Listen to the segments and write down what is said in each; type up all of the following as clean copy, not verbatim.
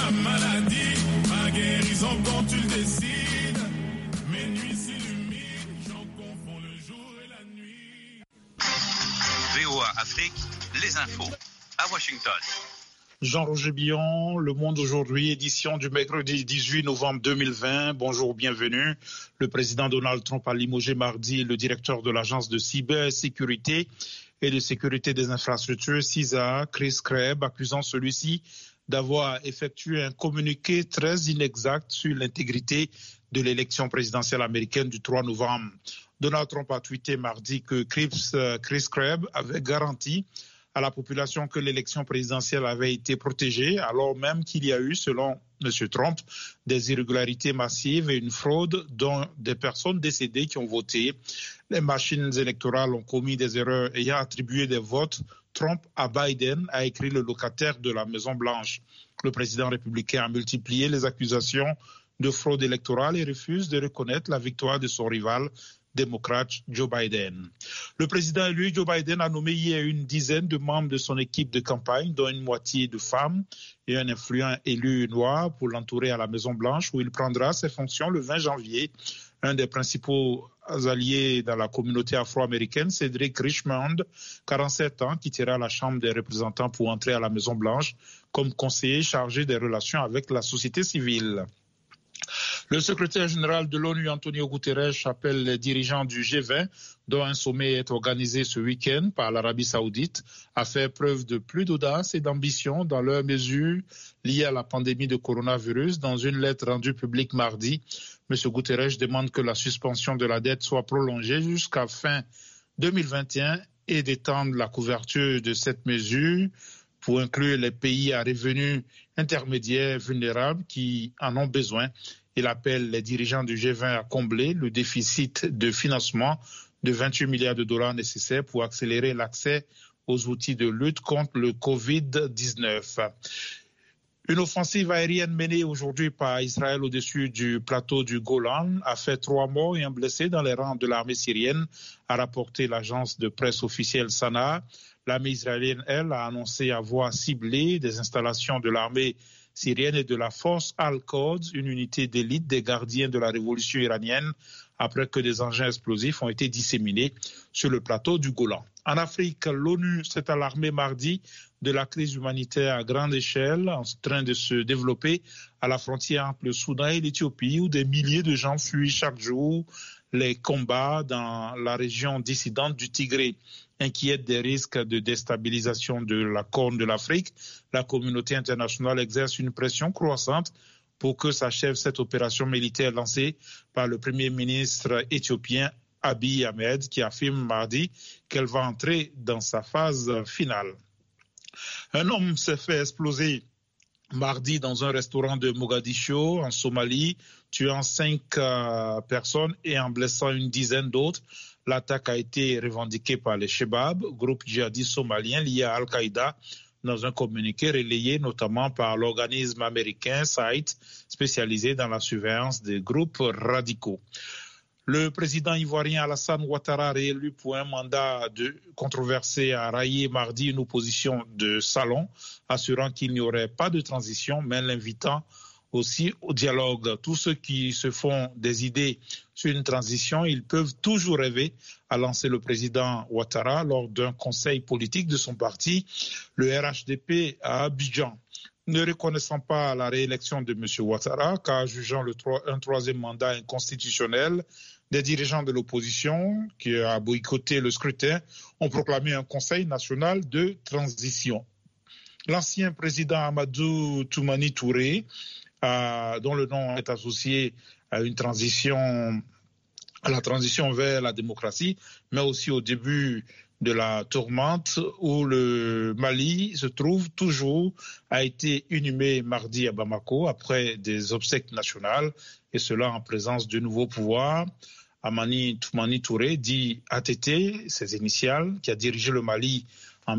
ma maladie, ma guérison quand tu le décides. Mes nuits s'illuminent, j'en confonds le jour et la nuit. VOA Afrique, les infos à Washington. Jean-Roger Billon, Le Monde aujourd'hui, édition du mercredi 18 novembre 2020. Bonjour, bienvenue. Le président Donald Trump a limogé mardi le directeur de l'agence de cybersécurité et de sécurité des infrastructures, CISA, Chris Krebs, accusant celui-ci d'avoir effectué un communiqué très inexact sur l'intégrité de l'élection présidentielle américaine du 3 novembre. Donald Trump a tweeté mardi que Chris Krebs avait garanti à la population que l'élection présidentielle avait été protégée, alors même qu'il y a eu, selon M. Trump, des irrégularités massives et une fraude dont des personnes décédées qui ont voté. Les machines électorales ont commis des erreurs ayant attribué des votes Trump à Biden, a écrit le locataire de la Maison-Blanche. Le président républicain a multiplié les accusations de fraude électorale et refuse de reconnaître la victoire de son rival démocrate Joe Biden. Le président élu Joe Biden a nommé hier une dizaine de membres de son équipe de campagne, dont une moitié de femmes et un influent élu noir pour l'entourer à la Maison-Blanche où il prendra ses fonctions le 20 janvier. Un des principaux alliés dans la communauté afro-américaine, Cédric Richmond, 47 ans, quittera la Chambre des représentants pour entrer à la Maison-Blanche comme conseiller chargé des relations avec la société civile. Le secrétaire général de l'ONU, Antonio Guterres, appelle les dirigeants du G20, dont un sommet est organisé ce week-end par l'Arabie saoudite, à faire preuve de plus d'audace et d'ambition dans leurs mesures liées à la pandémie de coronavirus. Dans une lettre rendue publique mardi, M. Guterres demande que la suspension de la dette soit prolongée jusqu'à fin 2021 et d'étendre la couverture de cette mesure pour inclure les pays à revenus intermédiaires vulnérables qui en ont besoin. Il appelle les dirigeants du G20 à combler le déficit de financement de 28 milliards de dollars nécessaires pour accélérer l'accès aux outils de lutte contre le Covid-19. Une offensive aérienne menée aujourd'hui par Israël au-dessus du plateau du Golan a fait 3 morts et un blessé dans les rangs de l'armée syrienne, a rapporté l'agence de presse officielle Sana. L'armée israélienne, elle, a annoncé avoir ciblé des installations de l'armée syrienne et de la force Al-Quds, une unité d'élite des gardiens de la révolution iranienne, après que des engins explosifs ont été disséminés sur le plateau du Golan. En Afrique, l'ONU s'est alarmée mardi de la crise humanitaire à grande échelle en train de se développer à la frontière entre le Soudan et l'Éthiopie, où des milliers de gens fuient chaque jour les combats dans la région dissidente du Tigré. Inquiète des risques de déstabilisation de la Corne de l'Afrique, la communauté internationale exerce une pression croissante pour que s'achève cette opération militaire lancée par le Premier ministre éthiopien Abiy Ahmed, qui affirme mardi qu'elle va entrer dans sa phase finale. Un homme s'est fait exploser mardi dans un restaurant de Mogadiscio, en Somalie, tuant 5 personnes et en blessant une dizaine d'autres. L'attaque a été revendiquée par les Shebab, groupe djihadiste somalien lié à Al-Qaïda, dans un communiqué relayé notamment par l'organisme américain SITE, spécialisé dans la surveillance des groupes radicaux. Le président ivoirien Alassane Ouattara, réélu pour un mandat controversé, a raillé mardi une opposition de salon, assurant qu'il n'y aurait pas de transition, mais l'invitant aussi au dialogue. Tous ceux qui se font des idées sur une transition, ils peuvent toujours rêver, a lancé le président Ouattara lors d'un conseil politique de son parti, le RHDP à Abidjan. Ne reconnaissant pas la réélection de M. Ouattara, car jugeant un troisième mandat inconstitutionnel, des dirigeants de l'opposition qui a boycotté le scrutin ont proclamé un conseil national de transition. L'ancien président Amadou Toumani Touré, dont le nom est associé à la transition vers la démocratie, mais aussi au début de la tourmente où le Mali se trouve toujours, a été inhumé mardi à Bamako après des obsèques nationales, et cela en présence de nouveaux pouvoirs. Amani Toumani Touré, dit ATT, ses initiales, qui a dirigé le Mali en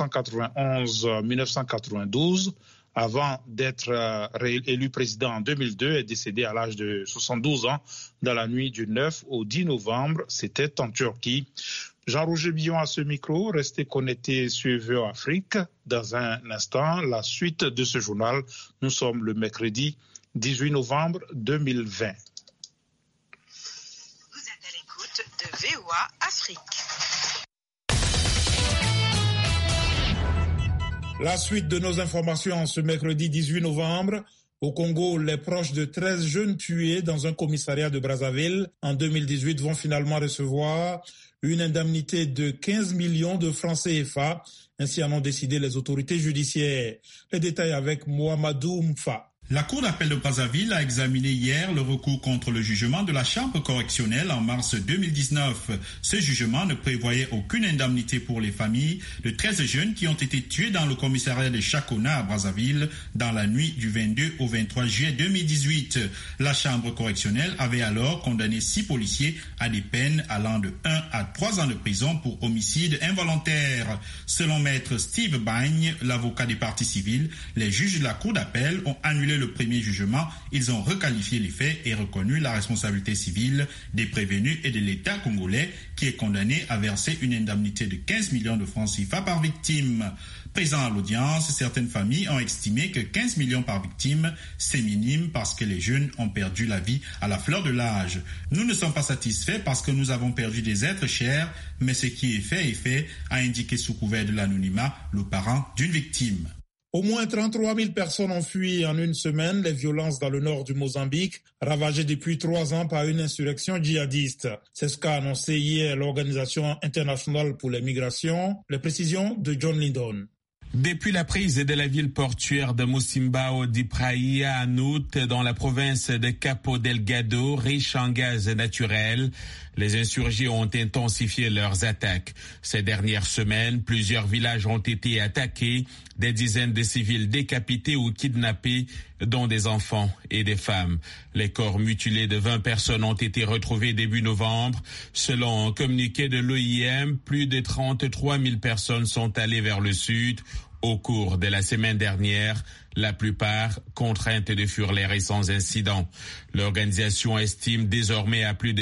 1991-1992, avant d'être élu président en 2002, est décédé à l'âge de 72 ans dans la nuit du 9 au 10 novembre. C'était en Turquie. Jean-Roger Billon à ce micro, restez connectés sur VOA Afrique. Dans un instant, la suite de ce journal. Nous sommes le mercredi 18 novembre 2020. Vous êtes à l'écoute de VOA Afrique. La suite de nos informations ce mercredi 18 novembre. Au Congo, les proches de 13 jeunes tués dans un commissariat de Brazzaville en 2018 vont finalement recevoir une indemnité de 15 millions de francs CFA. Ainsi en ont décidé les autorités judiciaires. Les détails avec Mohamedou Mfa. La Cour d'appel de Brazzaville a examiné hier le recours contre le jugement de la Chambre correctionnelle en mars 2019. Ce jugement ne prévoyait aucune indemnité pour les familles de 13 jeunes qui ont été tués dans le commissariat de Chakona à Brazzaville dans la nuit du 22 au 23 juillet 2018. La Chambre correctionnelle avait alors condamné 6 policiers à des peines allant de 1 à 3 ans de prison pour homicide involontaire. Selon maître Steve Bagne, l'avocat des parties civiles, les juges de la Cour d'appel ont annulé le premier jugement. Ils ont requalifié les faits et reconnu la responsabilité civile des prévenus et de l'État congolais qui est condamné à verser une indemnité de 15 millions de francs CFA par victime. Présent à l'audience, certaines familles ont estimé que 15 millions par victime, c'est minime parce que les jeunes ont perdu la vie à la fleur de l'âge. Nous ne sommes pas satisfaits parce que nous avons perdu des êtres chers, mais ce qui est fait, a indiqué sous couvert de l'anonymat le parent d'une victime. Au moins 33 000 personnes ont fui en une semaine les violences dans le nord du Mozambique, ravagées depuis 3 ans par une insurrection djihadiste. C'est ce qu'a annoncé hier l'Organisation internationale pour les migrations. Les précisions de John Lindon. Depuis la prise de la ville portuaire de Mosimbao di Praia en août dans la province de Cabo Delgado, riche en gaz naturel, les insurgés ont intensifié leurs attaques. Ces dernières semaines, plusieurs villages ont été attaqués, des dizaines de civils décapités ou kidnappés, dont des enfants et des femmes. Les corps mutilés de 20 personnes ont été retrouvés début novembre. Selon un communiqué de l'OIM, plus de 33 000 personnes sont allées vers le sud au cours de la semaine dernière, la plupart contraintes de fuir les récents incidents. L'organisation estime désormais à plus de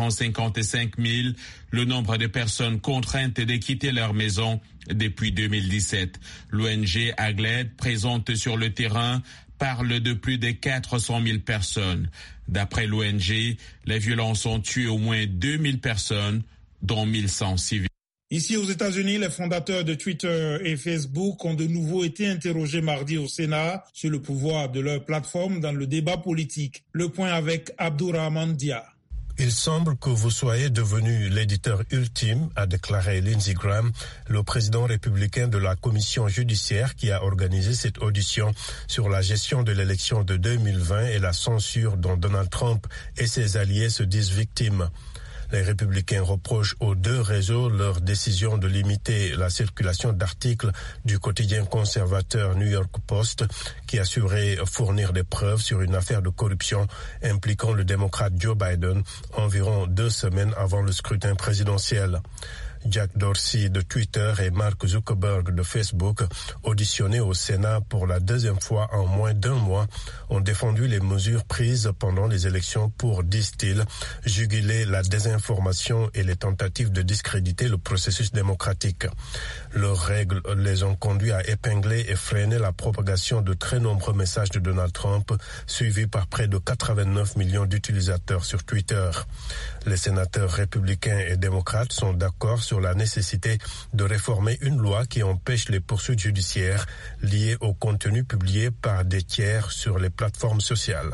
355 000 le nombre de personnes contraintes de quitter leur maison depuis 2017. L'ONG AGLED, présente sur le terrain, parle de plus de 400 000 personnes. D'après l'ONG, les violences ont tué au moins 2 000 personnes, dont 1 100 civils. Ici aux États-Unis, les fondateurs de Twitter et Facebook ont de nouveau été interrogés mardi au Sénat sur le pouvoir de leur plateforme dans le débat politique. Le point avec Abdourahmane Dia. Il semble que vous soyez devenu l'éditeur ultime, a déclaré Lindsey Graham, le président républicain de la commission judiciaire qui a organisé cette audition sur la gestion de l'élection de 2020 et la censure dont Donald Trump et ses alliés se disent victimes. Les républicains reprochent aux 2 réseaux leur décision de limiter la circulation d'articles du quotidien conservateur New York Post qui assurait fournir des preuves sur une affaire de corruption impliquant le démocrate Joe Biden environ 2 semaines avant le scrutin présidentiel. Jack Dorsey de Twitter et Mark Zuckerberg de Facebook, auditionnés au Sénat pour la 2e fois en moins d'1 mois, ont défendu les mesures prises pendant les élections pour, disent-ils, juguler la désinformation et les tentatives de discréditer le processus démocratique. Leurs règles les ont conduits à épingler et freiner la propagation de très nombreux messages de Donald Trump, suivis par près de 89 millions d'utilisateurs sur Twitter. Les sénateurs républicains et démocrates sont d'accord sur la nécessité de réformer une loi qui empêche les poursuites judiciaires liées au contenu publié par des tiers sur les plateformes sociales.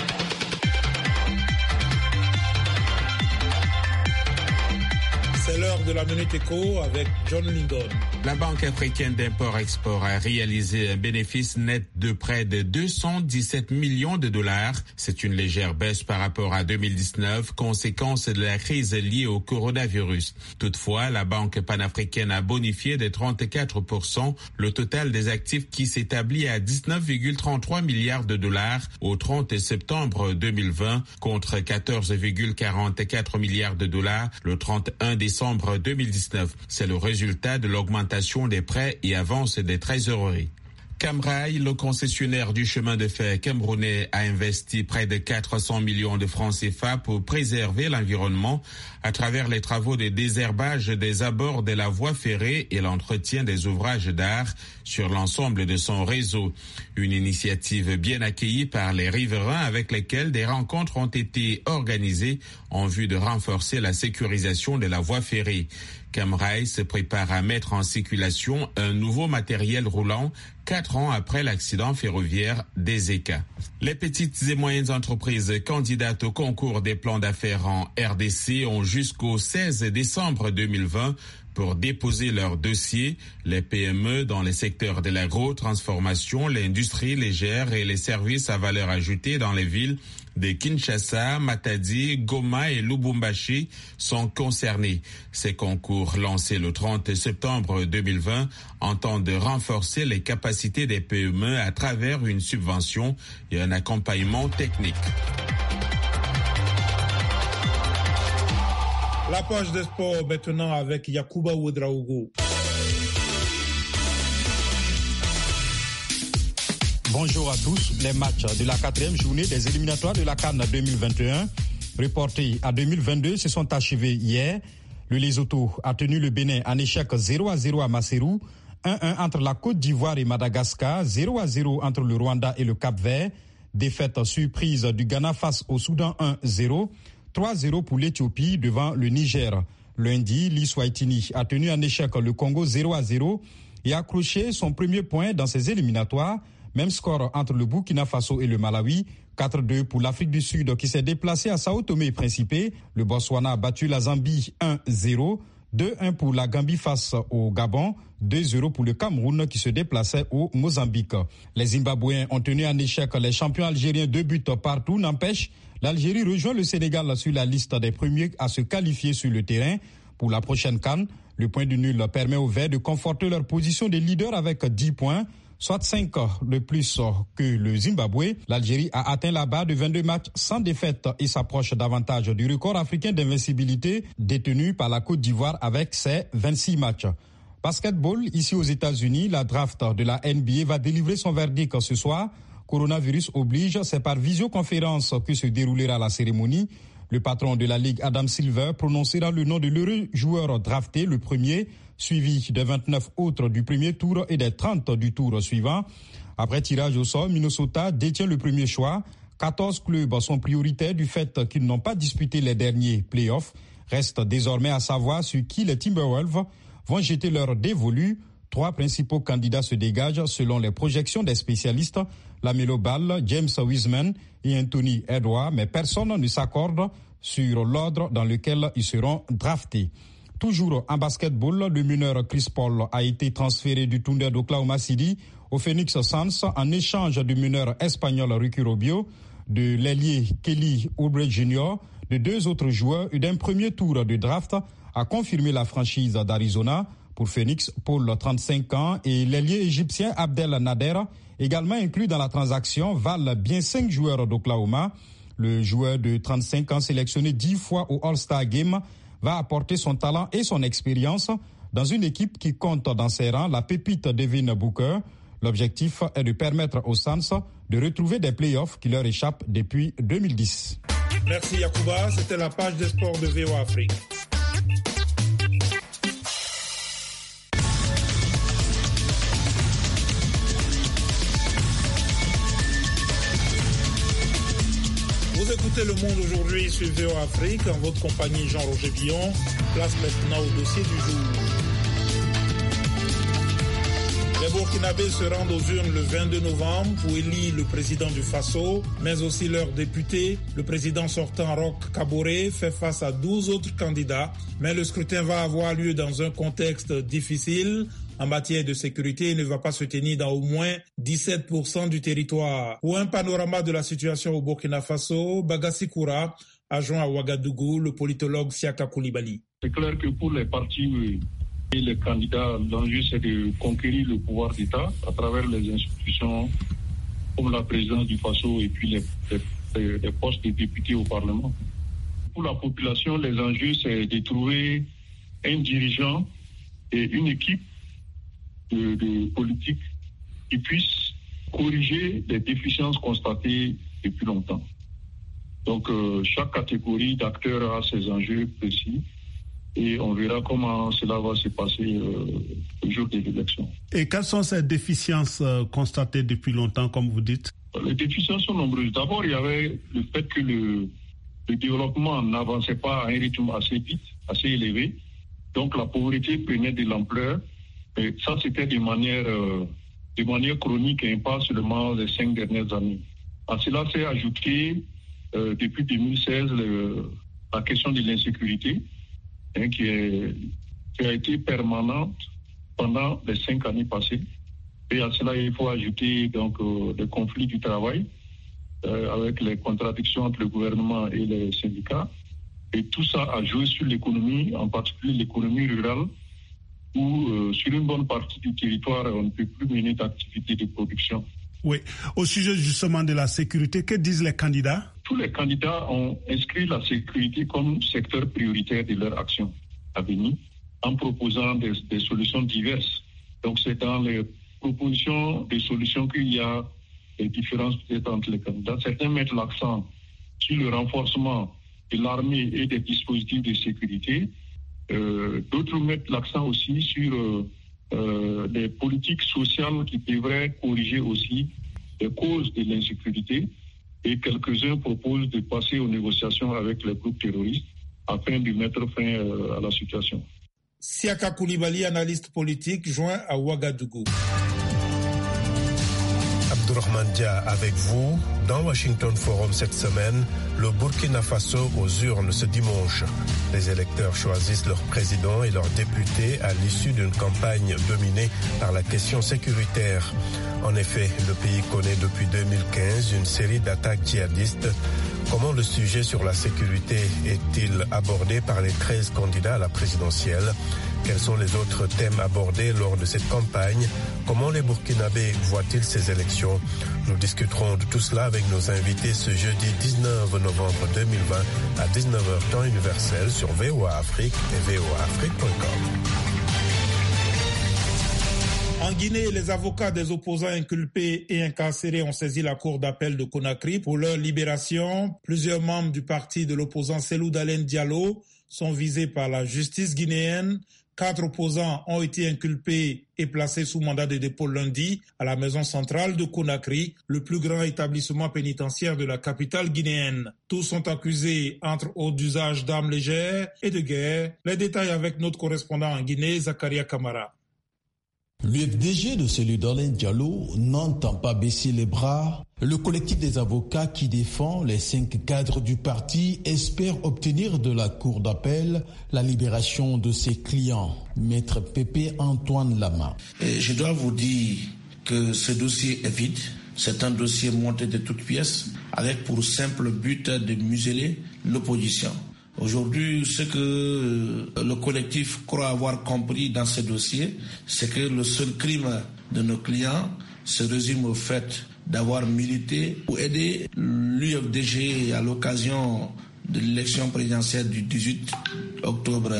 C'est l'heure de la Minute Éco avec John Lindon. La Banque africaine d'import-export a réalisé un bénéfice net de près de 217 millions de dollars. C'est une légère baisse par rapport à 2019, conséquence de la crise liée au coronavirus. Toutefois, la Banque panafricaine a bonifié de 34% le total des actifs qui s'établit à 19,33 milliards de dollars au 30 septembre 2020 contre 14,44 milliards de dollars le 31 décembre 2019. C'est le résultat de l'augmentation des prêts et avances des trésoreries. Camrail, le concessionnaire du chemin de fer camerounais, a investi près de 400 millions de francs CFA pour préserver l'environnement à travers les travaux de désherbage des abords de la voie ferrée et l'entretien des ouvrages d'art sur l'ensemble de son réseau. Une initiative bien accueillie par les riverains avec lesquels des rencontres ont été organisées en vue de renforcer la sécurisation de la voie ferrée. Camrail se prépare à mettre en circulation un nouveau matériel roulant 4 ans après l'accident ferroviaire d'Ezeka. Les petites et moyennes entreprises candidates au concours des plans d'affaires en RDC ont jusqu'au 16 décembre 2020 pour déposer leur dossier. Les PME dans les secteurs de l'agro-transformation, l'industrie légère et les services à valeur ajoutée dans les villes de Kinshasa, Matadi, Goma et Lubumbashi sont concernés. Ces concours lancés le 30 septembre 2020 entendent renforcer les capacités des PME à travers une subvention et un accompagnement technique. La page des sports maintenant avec Yacouba Ouedraogo. Bonjour à tous. Les matchs de la 4e journée des éliminatoires de la CAN 2021, reportés à 2022, se sont achevés hier. Le Lesotho a tenu le Bénin en échec 0-0 à Maseru, 1-1 entre la Côte d'Ivoire et Madagascar, 0-0 entre le Rwanda et le Cap-Vert, défaite surprise du Ghana face au Soudan 1-0, 3-0 pour l'Éthiopie devant le Niger. Lundi, l'Eswatini a tenu en échec le Congo 0-0 et a accroché son premier point dans ses éliminatoires. Même score entre le Burkina Faso et le Malawi, 4-2 pour l'Afrique du Sud qui s'est déplacée à Sao Tomé et Principe. Le Botswana a battu la Zambie 1-0, 2-1 pour la Gambie face au Gabon, 2-0 pour le Cameroun qui se déplaçait au Mozambique. Les Zimbabwéens ont tenu en échec les champions algériens 2 buts partout. N'empêche, l'Algérie rejoint le Sénégal sur la liste des premiers à se qualifier sur le terrain. Pour la prochaine CAN, le point du nul permet aux Verts de conforter leur position de leader avec 10 points. Soit 5 de plus que le Zimbabwe. L'Algérie a atteint la barre de 22 matchs sans défaite et s'approche davantage du record africain d'invincibilité détenu par la Côte d'Ivoire avec ses 26 matchs. Basketball, ici aux États-Unis, la draft de la NBA va délivrer son verdict ce soir. Coronavirus oblige, c'est par visioconférence que se déroulera la cérémonie. Le patron de la Ligue, Adam Silver, prononcera le nom de l'heureux joueur drafté, le premier, suivi des 29 autres du premier tour et des 30 du tour suivant. Après tirage au sort, Minnesota détient le premier choix. 14 clubs sont prioritaires du fait qu'ils n'ont pas disputé les derniers playoffs. Reste désormais à savoir sur qui les Timberwolves vont jeter leur dévolu. 3 principaux candidats se dégagent selon les projections des spécialistes. LaMelo Ball, James Wiseman et Anthony Edwards, mais personne ne s'accorde sur l'ordre dans lequel ils seront draftés. Toujours en basketball, le meneur Chris Paul a été transféré du Thunder d'Oklahoma City au Phoenix Suns en échange du meneur espagnol Ricky Rubio, de l'ailier Kelly Oubre Jr., de 2 autres joueurs et d'un premier tour de draft, a confirmé la franchise d'Arizona. Pour Phoenix, Paul, 35 ans, et l'ailier égyptien Abdel Nader, également inclus dans la transaction, valent bien 5 joueurs d'Oklahoma. Le joueur de 35 ans sélectionné 10 fois au All-Star Game va apporter son talent et son expérience dans une équipe qui compte dans ses rangs la pépite Devin Booker. L'objectif est de permettre aux Suns de retrouver des playoffs qui leur échappent depuis 2010. Merci Yacouba, c'était la page des sports de VOA Afrique. Vous écoutez Le Monde aujourd'hui sur VOA Afrique, en votre compagnie Jean-Roger Billon. Place maintenant au dossier du jour. Les Burkinabés se rendent aux urnes le 22 novembre pour élire le président du Faso, mais aussi leur député. Le président sortant Roch Kaboré fait face à 12 autres candidats, mais le scrutin va avoir lieu dans un contexte difficile. En matière de sécurité, il ne va pas se tenir dans au moins 17% du territoire. Pour un panorama de la situation au Burkina Faso, Bagassi Koura a joint à Ouagadougou le politologue Siaka Koulibaly. C'est clair que pour les partis et les candidats, l'enjeu c'est de conquérir le pouvoir d'État à travers les institutions comme la présidence du Faso et puis les postes de députés au Parlement. Pour la population, les enjeux c'est de trouver un dirigeant et une équipe de politique qui puisse corriger les déficiences constatées depuis longtemps. Donc, chaque catégorie d'acteurs a ses enjeux précis et on verra comment cela va se passer le jour des élections. Et quelles sont ces déficiences constatées depuis longtemps, comme vous dites? Les déficiences sont nombreuses. D'abord, il y avait le fait que le développement n'avançait pas à un rythme assez vite, assez élevé. Donc, la pauvreté prenait de l'ampleur. Et ça, c'était de manière chronique et pas seulement les 5 dernières années. À cela s'est ajouté, depuis 2016, la question de l'insécurité, qui a été permanente pendant les 5 années passées. Et à cela, il faut ajouter donc les conflits du travail, avec les contradictions entre le gouvernement et les syndicats. Et tout ça a joué sur l'économie, en particulier l'économie rurale, où sur une bonne partie du territoire, on ne peut plus mener d'activité de production. Oui. Au sujet justement de la sécurité, que disent les candidats? Tous les candidats ont inscrit la sécurité comme secteur prioritaire de leur action à venir, en proposant des solutions diverses. Donc c'est dans les propositions des solutions qu'il y a des différences peut-être entre les candidats. Certains mettent l'accent sur le renforcement de l'armée et des dispositifs de sécurité. D'autres mettent l'accent aussi sur des politiques sociales qui devraient corriger aussi les causes de l'insécurité. Et quelques-uns proposent de passer aux négociations avec les groupes terroristes afin de mettre fin à la situation. Siaka Koulibaly, analyste politique, joint à Ouagadougou. Abdourahmane Dia avec vous. Dans Washington Forum cette semaine, le Burkina Faso aux urnes ce dimanche. Les électeurs choisissent leur président et leurs députés à l'issue d'une campagne dominée par la question sécuritaire. En effet, le pays connaît depuis 2015 une série d'attaques djihadistes. Comment le sujet sur la sécurité est-il abordé par les 13 candidats à la présidentielle? Quels sont les autres thèmes abordés lors de cette campagne? Comment les Burkinabés voient-ils ces élections? Nous discuterons de tout cela avec nos invités ce jeudi 19 novembre 2020 à 19h temps universel sur VOA Afrique et voaafrique.com. En Guinée, les avocats des opposants inculpés et incarcérés ont saisi la cour d'appel de Conakry pour leur libération. Plusieurs membres du parti de l'opposant Cellou Dalein Diallo sont visés par la justice guinéenne. 4 opposants ont été inculpés et placés sous mandat de dépôt lundi à la maison centrale de Conakry, le plus grand établissement pénitentiaire de la capitale guinéenne. Tous sont accusés entre autres d'usage d'armes légères et de guerre. Les détails avec notre correspondant en Guinée, Zakaria Kamara. L'UFDG de Cellou Dalein Diallo n'entend pas baisser les bras. Le collectif des avocats qui défend les 5 cadres du parti espère obtenir de la cour d'appel la libération de ses clients. Maître Pépé Antoine Lama. Je dois vous dire que ce dossier est vide. C'est un dossier monté de toutes pièces avec pour simple but de museler l'opposition. Aujourd'hui, ce que le collectif croit avoir compris dans ce dossier, c'est que le seul crime de nos clients se résume au fait d'avoir milité pour aider l'UFDG à l'occasion de l'élection présidentielle du 18 octobre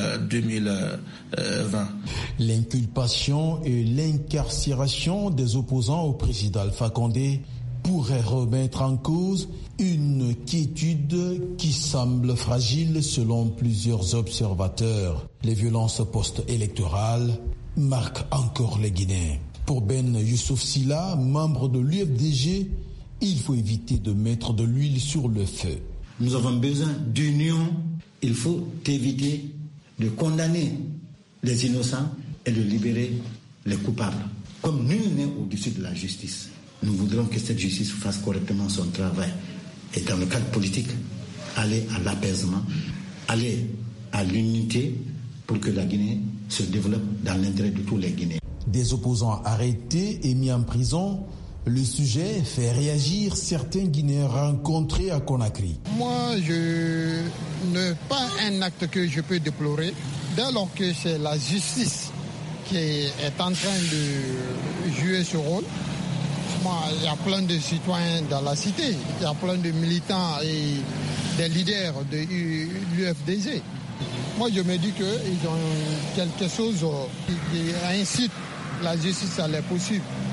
2020. L'inculpation et l'incarcération des opposants au président Alpha Condé pourrait remettre en cause une quiétude qui semble fragile selon plusieurs observateurs. Les violences post-électorales marquent encore les Guinéens. Pour Ben Youssouf Silla, membre de l'UFDG, il faut éviter de mettre de l'huile sur le feu. Nous avons besoin d'union. Il faut éviter de condamner les innocents et de libérer les coupables. Comme nul n'est au-dessus de la justice, nous voudrons que cette justice fasse correctement son travail. Et dans le cadre politique, aller à l'apaisement, aller à l'unité pour que la Guinée se développe dans l'intérêt de tous les Guinéens. Des opposants arrêtés et mis en prison, le sujet fait réagir certains Guinéens rencontrés à Conakry. Moi, je n'ai pas un acte que je peux déplorer, dès lors que c'est la justice qui est en train de jouer ce rôle. Moi, il y a plein de citoyens dans la cité, il y a plein de militants et des leaders de l'UFDG. Moi, je me dis qu'ils ont quelque chose qui incite la justice à les poursuivre.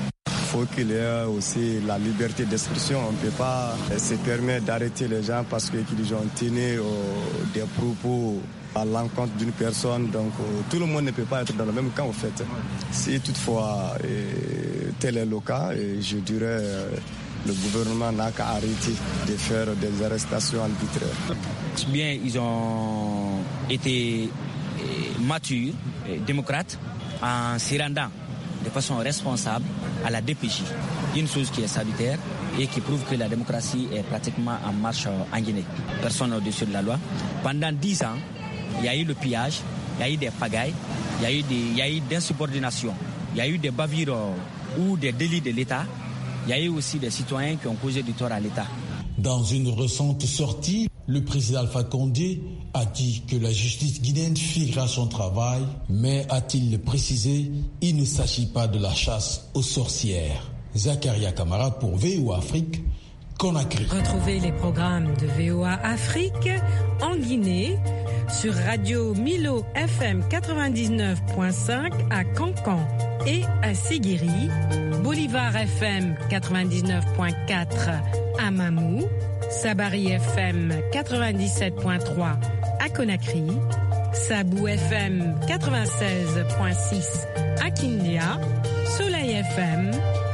faut qu'il y ait aussi la liberté d'expression. On ne peut pas se permettre d'arrêter les gens parce qu'ils ont tenu des propos à l'encontre d'une personne. Donc tout le monde ne peut pas être dans le même camp en fait. Si toutefois tel est le cas, je dirais le gouvernement n'a qu'à arrêter de faire des arrestations arbitraires. Bien, ils ont été matures, démocrates, en s'y rendant de façon responsable à la DPJ. Une chose qui est salutaire et qui prouve que la démocratie est pratiquement en marche en Guinée. Personne n'est au-dessus de la loi. Pendant 10 ans, il y a eu le pillage, il y a eu des pagailles, il y a eu d'insubordination, il y a eu des bavures ou des délits de l'État. Il y a eu aussi des citoyens qui ont causé du tort à l'État. Dans une récente sortie, le président Alpha Condé a dit que la justice guinéenne fera son travail, mais a-t-il précisé, il ne s'agit pas de la chasse aux sorcières. Zakaria Kamara pour VOA Afrique, Conakry. Retrouvez les programmes de VOA Afrique en Guinée sur Radio Milo FM 99.5 à Cancan et à Sigiri, Bolivar FM 99.4 à Mamou, Sabari FM 97.3 à Conakry, Sabou FM 96.6 à Kindia, Soleil FM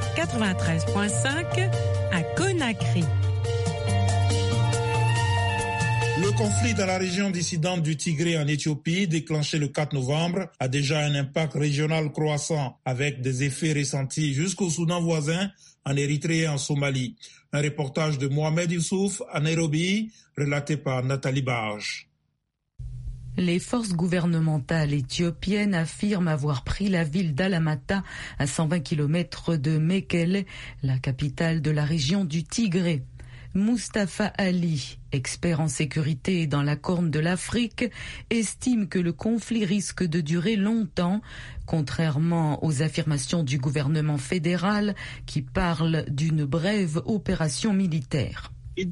93.5 à Conakry. Le conflit dans la région dissidente du Tigré en Éthiopie, déclenché le 4 novembre, a déjà un impact régional croissant avec des effets ressentis jusqu'au Soudan voisin, en Érythrée et en Somalie. Un reportage de Mohamed Youssouf à Nairobi, relaté par Nathalie Barge. Les forces gouvernementales éthiopiennes affirment avoir pris la ville d'Alamata, à 120 km de Mekele, la capitale de la région du Tigré. Mustafa Ali, expert en sécurité dans la Corne de l'Afrique, estime que le conflit risque de durer longtemps, contrairement aux affirmations du gouvernement fédéral qui parle d'une brève opération militaire.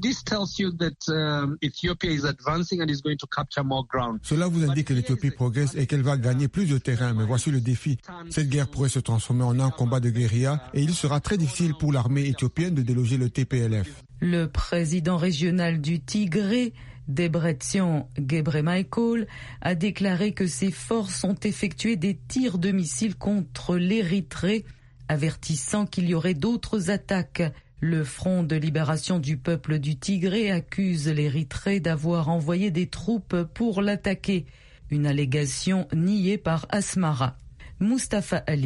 Cela vous indique que l'Éthiopie progresse et qu'elle va gagner plus de terrain, mais voici le défi. Cette guerre pourrait se transformer en un combat de guérilla et il sera très difficile pour l'armée éthiopienne de déloger le TPLF. Le président régional du Tigré, Debretsion Gebremichael, a déclaré que ses forces ont effectué des tirs de missiles contre l'Érythrée, avertissant qu'il y aurait d'autres attaques. Le Front de libération du peuple du Tigré accuse l'Érythrée d'avoir envoyé des troupes pour l'attaquer, une allégation niée par Asmara. Mustafa Ali.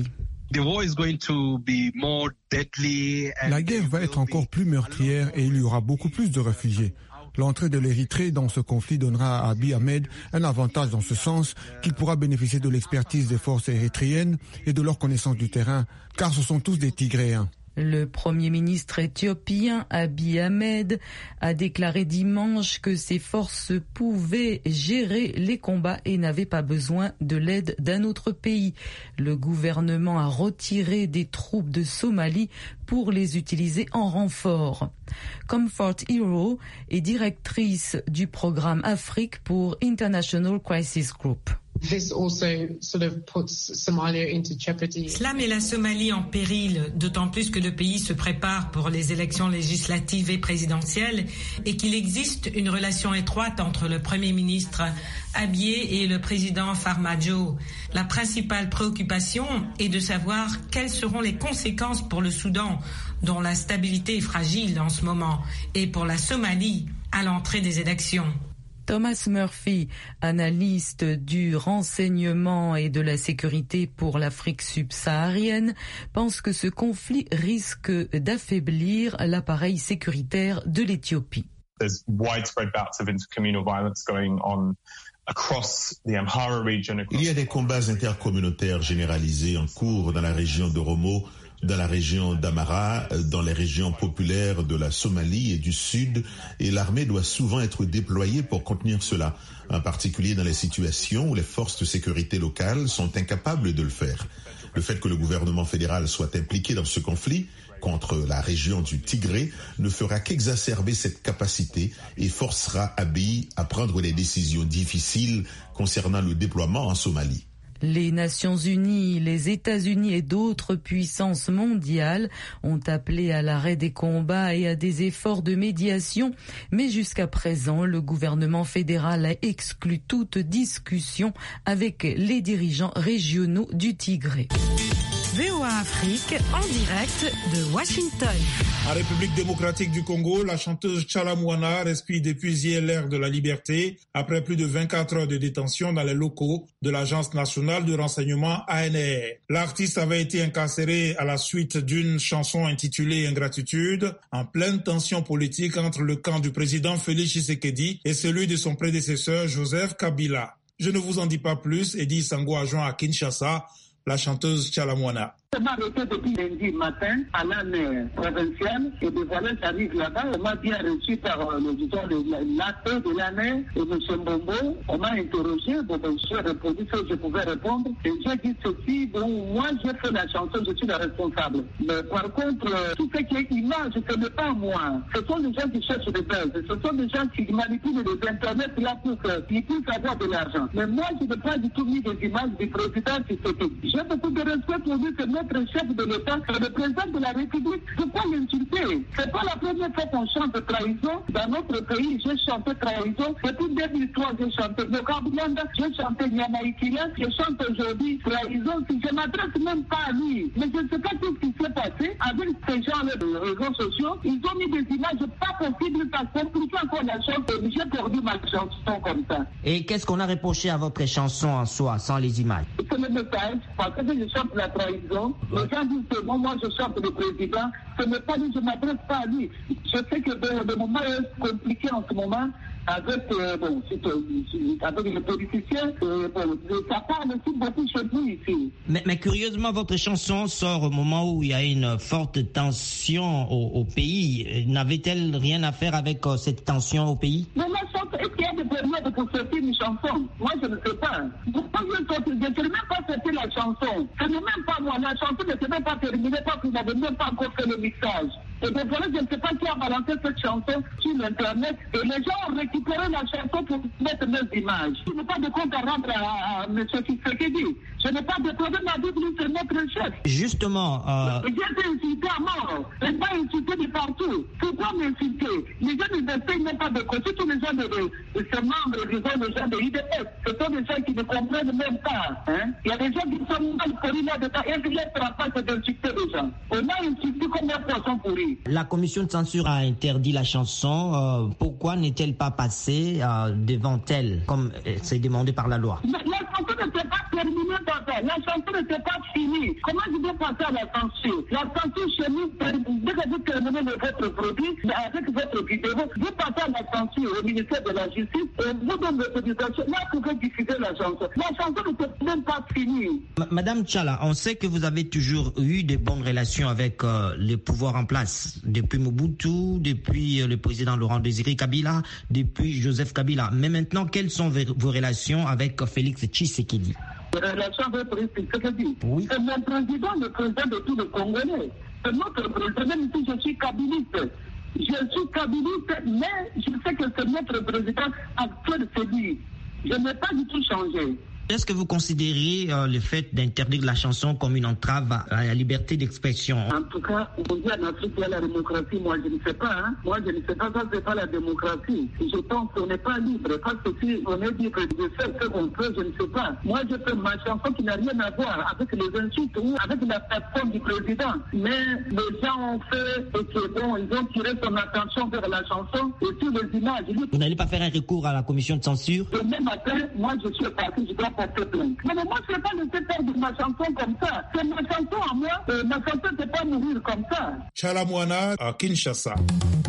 La guerre va être encore plus meurtrière et il y aura beaucoup plus de réfugiés. L'entrée de l'Érythrée dans ce conflit donnera à Abiy Ahmed un avantage dans ce sens qu'il pourra bénéficier de l'expertise des forces érythréennes et de leur connaissance du terrain, car ce sont tous des Tigréens. Le Premier ministre éthiopien Abiy Ahmed a déclaré dimanche que ses forces pouvaient gérer les combats et n'avaient pas besoin de l'aide d'un autre pays. Le gouvernement a retiré des troupes de Somalie pour les utiliser en renfort. Comfort Hero est directrice du programme Afrique pour International Crisis Group. Cela met la Somalie en péril, d'autant plus que le pays se prépare pour les élections législatives et présidentielles et qu'il existe une relation étroite entre le Premier ministre Abiy et le président Farmajo. La principale préoccupation est de savoir quelles seront les conséquences pour le Soudan, dont la stabilité est fragile en ce moment, et pour la Somalie à l'entrée des élections. Thomas Murphy, analyste du renseignement et de la sécurité pour l'Afrique subsaharienne, pense que ce conflit risque d'affaiblir l'appareil sécuritaire de l'Éthiopie. Il y a des combats intercommunautaires généralisés en cours dans la région d'Oromo, dans la région d'Amara, dans les régions populaires de la Somalie et du Sud, et l'armée doit souvent être déployée pour contenir cela, en particulier dans les situations où les forces de sécurité locales sont incapables de le faire. Le fait que le gouvernement fédéral soit impliqué dans ce conflit contre la région du Tigré ne fera qu'exacerber cette capacité et forcera Abiy à prendre des décisions difficiles concernant le déploiement en Somalie. Les Nations Unies, les États-Unis et d'autres puissances mondiales ont appelé à l'arrêt des combats et à des efforts de médiation, mais jusqu'à présent, le gouvernement fédéral a exclu toute discussion avec les dirigeants régionaux du Tigré. VOA Afrique en direct de Washington. En République démocratique du Congo, la chanteuse Tchala Mouana respire depuis hier l'ère de la liberté après plus de 24 heures de détention dans les locaux de l'Agence nationale de renseignement ANR. L'artiste avait été incarcéré à la suite d'une chanson intitulée Ingratitude, en pleine tension politique entre le camp du président Félix Tshisekedi et celui de son prédécesseur Joseph Kabila. Je ne vous en dis pas plus, Eddie Sango a joint à Kinshasa la chanteuse Tchala Mouana. On m'a arrêté depuis lundi matin à l'âne provinciale et de voilà, j'arrive là-bas. On m'a bien reçu par l'acte de l'âne et M. Mbombo. On m'a interrogé, j'ai répondu ce que je pouvais répondre. Et j'ai dit ceci, moi j'ai fait la chanson, je suis la responsable. Mais par contre, tout ce qui est image, ce n'est pas moi. Ce sont des gens qui cherchent des buzz. Ce sont des gens qui manipulent les internets là pour qu'ils puissent avoir de l'argent. Mais moi, je n'ai pas du tout mis des images du président Tshisekedi. J'ai beaucoup de respect pour lui, c'est notre chef de l'État, c'est le président de la République. Pourquoi l'insulter? C'est pas la première fois qu'on chante trahison. Dans notre pays, j'ai chanté trahison. Depuis 2003, j'ai chanté Mokablanda, j'ai chanté Nyamaïkila, je chante aujourd'hui trahison. Si je ne m'adresse même pas à lui, mais je ne sais pas ce qui s'est passé avec ces gens-là de réseaux sociaux. Ils ont mis des images pas possibles, ça complique encore la chose. J'ai perdu ma chanson comme ça. Et qu'est-ce qu'on a reproché à votre chanson en soi, sans les images? C'est le message, parce que je chante la trahison. Les gens disent que moi je chante le président, ce n'est pas lui, je ne m'adresse pas à lui. Je sais que le moment est compliqué en ce moment avec les politiciens, ça parle aussi beaucoup chez nous ici. Mais curieusement, votre chanson sort au moment où il y a une forte tension au pays. N'avait-elle rien à faire avec cette tension au pays? Mais la chanson, est-ce qu'il y a des périodes pour sortir une chanson? Moi, je ne sais pas. Pourquoi je ne sais même pas sortir la chanson? Ce n'est même pas moi. La chanson ne s'est même pas terminée parce qu'il n'avait même pas encore fait le mixage. Et donc voilà, je ne sais pas qui a balancé cette chanson sur l'internet. Et les gens ont récupéré la chanson pour mettre mes images. Je n'ai pas de compte à rendre à M. Tshisekedi. Je n'ai pas de problème à dire que c'est notre chef. Justement, j'ai été insulté à mort. Je n'ai pas insulté de partout. Pourquoi m'insulter? Les gens ne payent même pas de côté. Tous les gens de ces membres, disons, les gens de l'IDF, ce sont des gens qui ne comprennent même pas. Hein? Il y a des gens qui sont mal pourris là-dedans. Et je ne les pas d'insulter les gens. On a insulté comme un poisson pourri. La commission de censure a interdit la chanson. Pourquoi n'est-elle pas passée devant elle, comme c'est demandé par la loi? La chanson n'était pas terminée, papa. La chanson n'était pas finie. Comment je vais passer à la censure? La censure chez nous, dès que vous terminez votre produit, avec votre vidéo, vous passez à la censure au ministère de la Justice et vous donnez votre autorisation. Là, vous pouvez diffuser la chanson. La chanson n'était même pas finie. Madame Tchala, on sait que vous avez toujours eu de bonnes relations avec les pouvoirs en place, depuis Mobutu, depuis le président Laurent Désiré Kabila, depuis Joseph Kabila. Mais maintenant, quelles sont vos relations avec Félix Tshisekedi? Les relations avec Félix Tshisekedi? Oui. C'est mon président, le président de tous les Congolais. C'est notre président, même si je suis kabiliste. Je suis kabiliste, mais je sais que c'est notre président actuel, c'est lui. Je n'ai pas du tout changé. Est-ce que vous considérez le fait d'interdire la chanson comme une entrave à la liberté d'expression? En tout cas, on dit en Afrique, il y a la démocratie. Moi, je ne sais pas. Hein? Moi, je ne sais pas. Ça, c'est pas la démocratie. Je pense qu'on n'est pas libre. Parce que si on est libre de faire ce qu'on peut, je ne sais pas. Moi, je fais ma chanson qui n'a rien à voir avec les insultes ou avec la plateforme du président. Mais les gens ont fait et que bon, ils ont tiré son attention vers la chanson et sur les images. Vous n'allez pas faire un recours à la commission de censure? Le même matin, moi, je suis parti, je dois porter plainte. Mais moi, je ne vais pas laisser faire de ma chanson comme ça. C'est ma chanson à moi. Ma chanson ne peut pas mourir comme ça. Tchala Mouana à Kinshasa.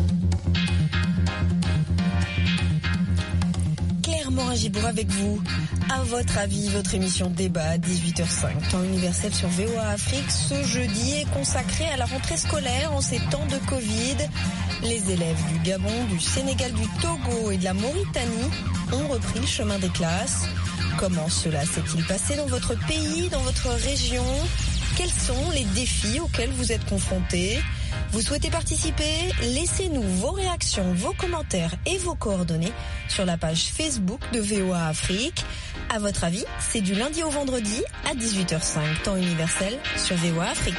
Claire Morin-Gibour avec vous. À votre avis, votre émission débat 18h05, temps universel sur VOA Afrique, ce jeudi est consacré à la rentrée scolaire en ces temps de Covid. Les élèves du Gabon, du Sénégal, du Togo et de la Mauritanie ont repris le chemin des classes. Comment cela s'est-il passé dans votre pays, dans votre région? Quels sont les défis auxquels vous êtes confrontés? Vous souhaitez participer? Laissez-nous vos réactions, vos commentaires et vos coordonnées sur la page Facebook de VOA Afrique. À votre avis, c'est du lundi au vendredi à 18h05, temps universel sur VOA Afrique.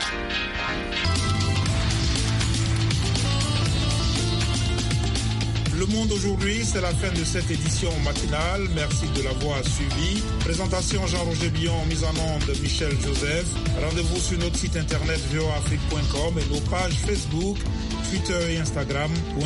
Le Monde aujourd'hui, c'est la fin de cette édition matinale. Merci de l'avoir suivi. Présentation Jean-Roger Billon, mise en onde Michel Joseph. Rendez-vous sur notre site internet voaafrique.com et nos pages Facebook, Twitter et Instagram pour